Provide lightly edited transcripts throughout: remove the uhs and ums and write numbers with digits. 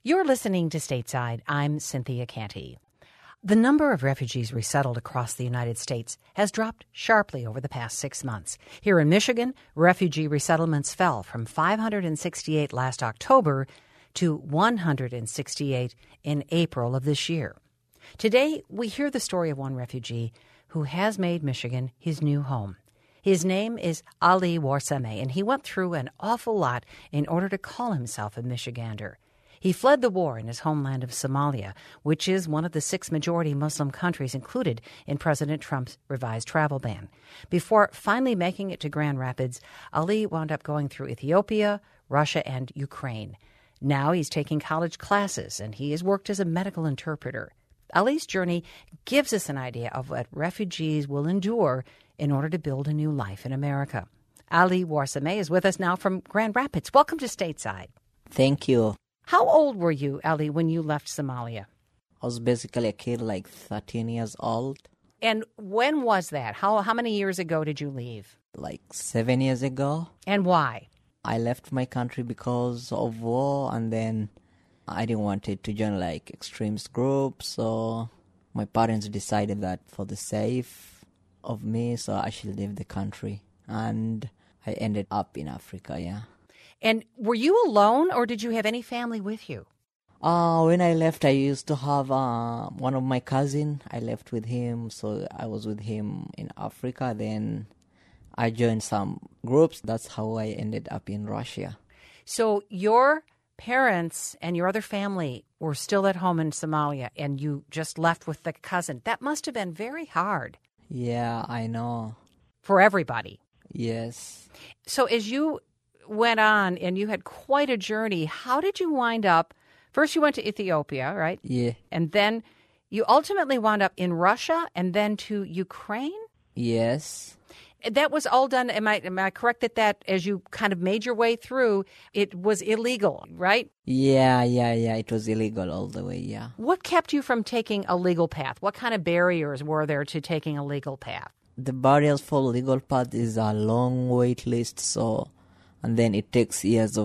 You're listening to Stateside. I'm Cynthia Canty. The number of refugees resettled across the United States has dropped sharply over the past 6 months. Here in Michigan, refugee resettlements fell from 568 last October to 168 in April of this year. Today, we hear the story of one refugee who has made Michigan his new home. His name is Ali Warsame, and he went through an awful lot in order to call himself a Michigander. He fled the war in his homeland of Somalia, which is one of the 6 majority Muslim countries included in President Trump's revised travel ban. Before finally making it to Grand Rapids, Ali wound up going through Ethiopia, Russia, and Ukraine. Now he's taking college classes, and he has worked as a medical interpreter. Ali's journey gives us an idea of what refugees will endure in order to build a new life in America. Ali Warsame is with us now from Grand Rapids. Welcome to Stateside. Thank you. How old were you, Ali, when you left Somalia? I was basically a kid, like 13 years old. And when was that? How many years ago did you leave? Like 7 years ago. And why? I left my country because of war, and then I didn't want it to join like extremist groups, so my parents decided that for the sake of me, so I should leave the country. And I ended up in Africa, yeah. And were you alone, or did you have any family with you? When I left, I used to have one of my cousins. I left with him, so I was with him in Africa. Then I joined some groups. That's how I ended up in Russia. So your parents and your other family were still at home in Somalia, and you just left with the cousin. That must have been very hard. Yeah, I know. For everybody. Yes. So as you went on and you had quite a journey, how did you wind up? First you went to Ethiopia, right? Yeah. And then you ultimately wound up in Russia and then to Ukraine? Yes. That was all done, am I correct that as you kind of made your way through, it was illegal, right? Yeah, it was illegal all the way, yeah. What kept you from taking a legal path? What kind of barriers were there to taking a legal path? The barriers for legal path is a long wait list, so, and then it takes years.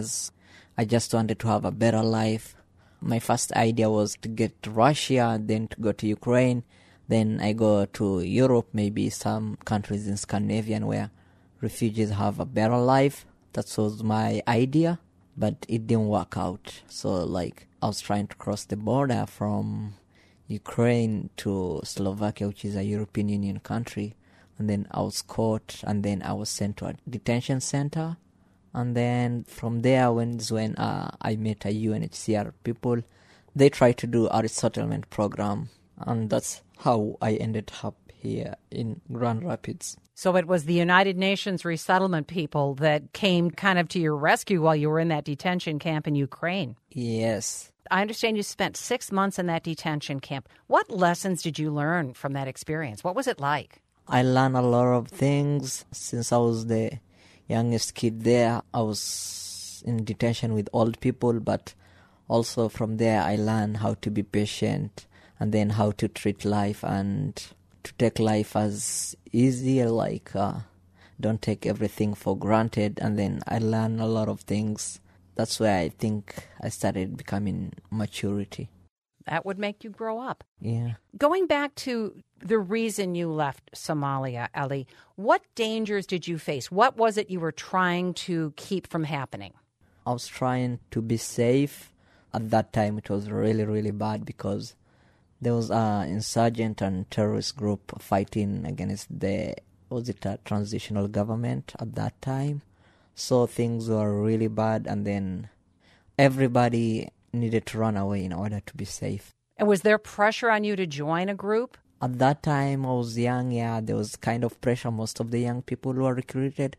I just wanted to have a better life. My first idea was to get to Russia, then to go to Ukraine. Then I go to Europe, maybe some countries in Scandinavia where refugees have a better life. That was my idea, but it didn't work out. So like I was trying to cross the border from Ukraine to Slovakia, which is a European Union country. And then I was caught, and then I was sent to a detention center. And then from there, when I met a UNHCR people, they tried to do a resettlement program. And that's how I ended up here in Grand Rapids. So it was the United Nations resettlement people that came kind of to your rescue while you were in that detention camp in Ukraine. Yes. I understand you spent 6 months in that detention camp. What lessons did you learn from that experience? What was it like? I learned a lot of things. Since I was the youngest kid there, I was in detention with old people, but also from there I learned how to be patient, and then how to treat life and to take life as easy, like don't take everything for granted. And then I learned a lot of things. That's where I think I started becoming maturity. That would make you grow up. Yeah. Going back to the reason you left Somalia, Ali, what dangers did you face? What was it you were trying to keep from happening? I was trying to be safe. At that time, it was really, really bad because there was an insurgent and terrorist group fighting against a transitional government at that time. So things were really bad, and then everybody needed to run away in order to be safe. And was there pressure on you to join a group? At that time, I was young, yeah, there was kind of pressure. Most of the young people were recruited.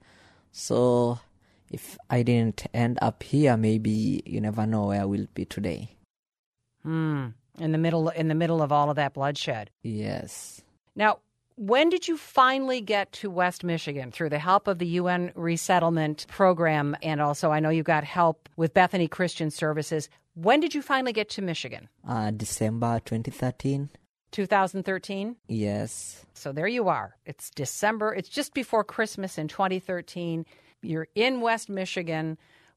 So if I didn't end up here, maybe you never know where I will be today. In the middle of all of that bloodshed. Yes. Now, when did you finally get to West Michigan through the help of the UN Resettlement Program? And also, I know you got help with Bethany Christian Services. When did you finally get to Michigan? December 2013. 2013? Yes. So there you are. It's December. It's just before Christmas in 2013. You're in West Michigan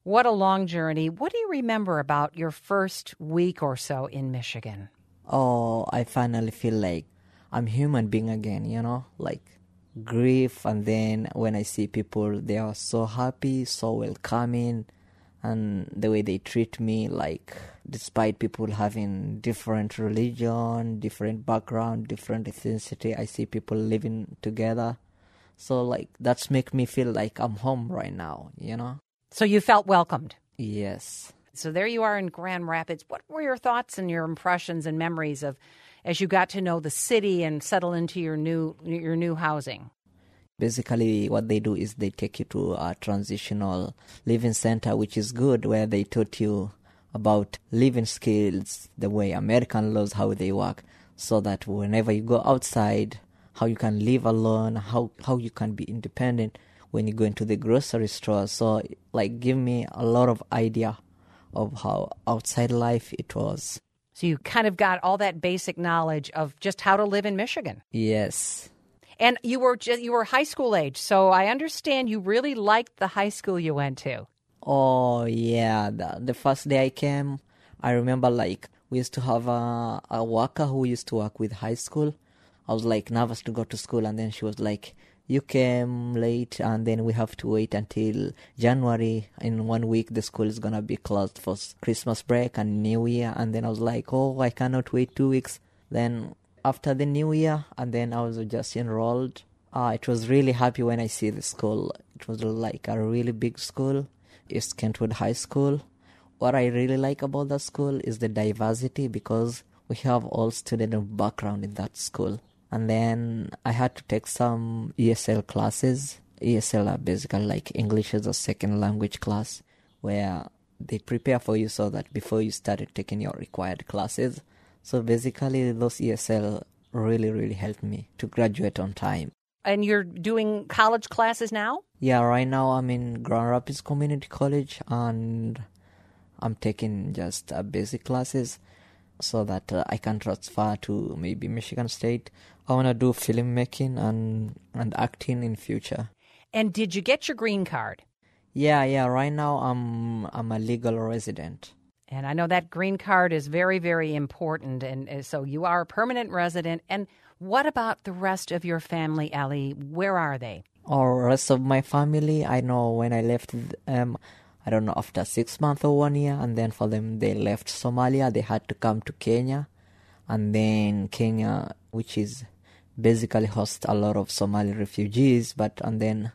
What a long journey. What do you remember about your first week or so in Michigan? Oh, I finally feel like I'm human being again, like grief. And then when I see people, they are so happy, so welcoming, and the way they treat me, like despite people having different religion, different background, different ethnicity, I see people living together. So like that's make me feel like I'm home right now. So you felt welcomed. Yes. So there you are in Grand Rapids. What were your thoughts and your impressions and memories of as you got to know the city and settle into your new housing? Basically, what they do is they take you to a transitional living center, which is good, where they taught you about living skills, the way American laws, how they work, so that whenever you go outside, how you can live alone, how you can be independent when you go into the grocery store. So, like, give me a lot of idea of how outside life it was. So you kind of got all that basic knowledge of just how to live in Michigan. Yes. And you were high school age, so I understand you really liked the high school you went to. Oh, yeah. The first day I came, I remember, like, we used to have a worker who used to work with high school. I was, like, nervous to go to school, and then she was like, you came late, and then we have to wait until January. In 1 week, the school is going to be closed for Christmas break and New Year. And then I was like, oh, I cannot wait 2 weeks. Then after the New Year, and then I was just enrolled. It was really happy when I see the school. It was like a really big school. It's Kentwood High School. What I really like about that school is the diversity, because we have all students of background in that school. And then I had to take some ESL classes. ESL are basically like English as a second language class, where they prepare for you so that before you started taking your required classes. So basically those ESL really, really helped me to graduate on time. And you're doing college classes now? Yeah, right now I'm in Grand Rapids Community College, and I'm taking just basic classes so that I can transfer to maybe Michigan State. I want to do filmmaking and acting in future. And did you get your green card? Yeah. Right now I'm a legal resident. And I know that green card is very, very important. And so you are a permanent resident. And what about the rest of your family, Ali? Where are they? Or rest of my family, I know when I left, I don't know, after 6 months or 1 year, and then for them, they left Somalia. They had to come to Kenya. And then Kenya, which is basically host a lot of Somali refugees, and then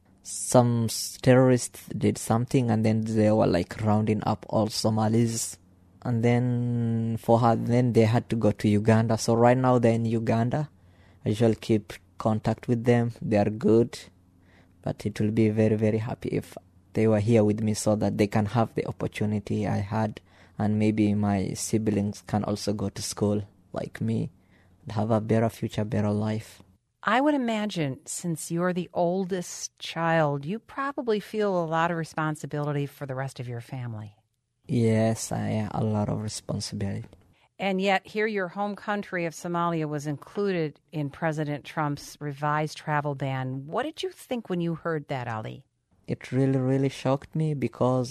some terrorists did something, and then they were like rounding up all Somalis. And then for her, then they had to go to Uganda. So right now they're in Uganda. I usually keep contact with them. They are good, but it will be very, very happy if they were here with me so that they can have the opportunity I had, and maybe my siblings can also go to school like me and have a better future, better life. I would imagine, since you're the oldest child, you probably feel a lot of responsibility for the rest of your family. Yes, I have a lot of responsibility. And yet here your home country of Somalia was included in President Trump's revised travel ban. What did you think when you heard that, Ali? It really, really shocked me, because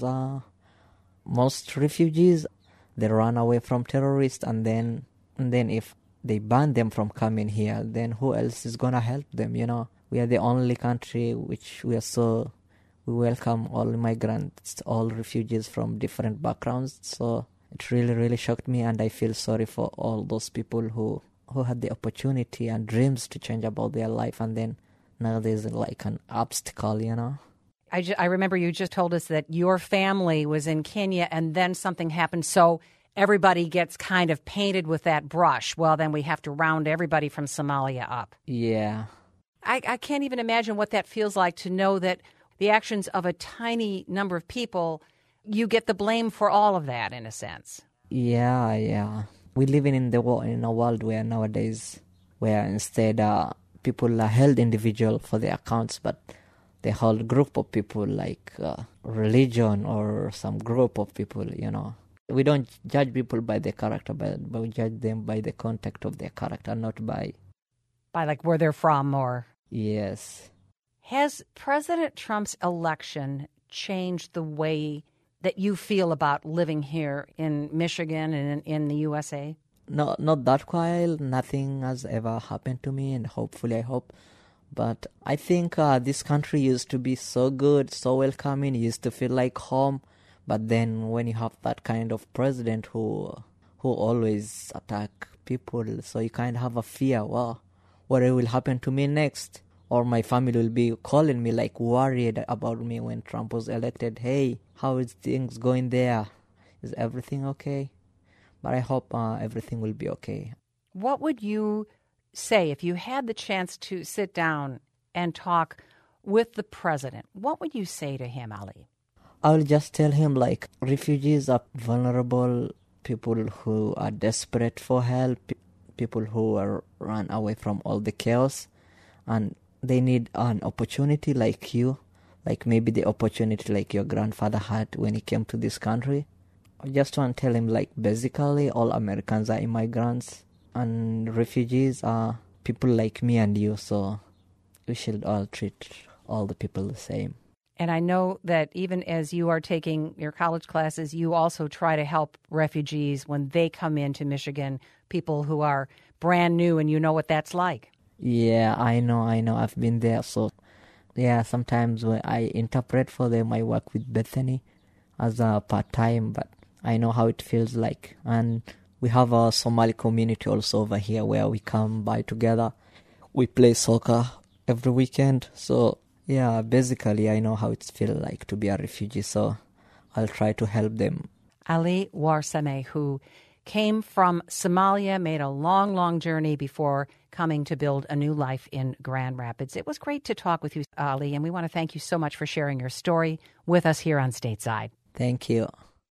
most refugees, they run away from terrorists, and then if they ban them from coming here, then who else is going to help them, We are the only country which we welcome all migrants, all refugees from different backgrounds. So it really, really shocked me, and I feel sorry for all those people who had the opportunity and dreams to change about their life, and then now there's like an obstacle, I remember you just told us that your family was in Kenya and then something happened, so everybody gets kind of painted with that brush. Well, then we have to round everybody from Somalia up. Yeah. I can't even imagine what that feels like, to know that the actions of a tiny number of people, you get the blame for all of that, in a sense. Yeah. We live in a world where nowadays, where instead people are held individual for their accounts, but the whole group of people, like religion or some group of people, We don't judge people by their character, but we judge them by the content of their character, not by like where they're from or... Yes. Has President Trump's election changed the way that you feel about living here in Michigan and in the USA? No, not that while. Nothing has ever happened to me, and hopefully I hope. But I think this country used to be so good, so welcoming, used to feel like home. But then when you have that kind of president who always attack people, so you kind of have a fear, well, what will happen to me next? Or my family will be calling me like worried about me when Trump was elected. Hey, how is things going there? Is everything okay? But I hope everything will be okay. What would you say if you had the chance to sit down and talk with the president? What would you say to him, Ali? I'll just tell him like refugees are vulnerable, people who are desperate for help, people who are run away from all the chaos, and they need an opportunity like you, like maybe the opportunity like your grandfather had when he came to this country. I just want to tell him like basically all Americans are immigrants and refugees are people like me and you, so we should all treat all the people the same. And I know that even as you are taking your college classes, you also try to help refugees when they come into Michigan, people who are brand new, and you know what that's like. Yeah, I know. I've been there. So, yeah, sometimes when I interpret for them, I work with Bethany as a part-time, but I know how it feels like. And we have a Somali community also over here where we come by together. We play soccer every weekend. So, yeah, basically I know how it feels like to be a refugee. So I'll try to help them. Ali Warsame, who came from Somalia, made a long, long journey before coming to build a new life in Grand Rapids. It was great to talk with you, Ali, and we want to thank you so much for sharing your story with us here on Stateside. Thank you.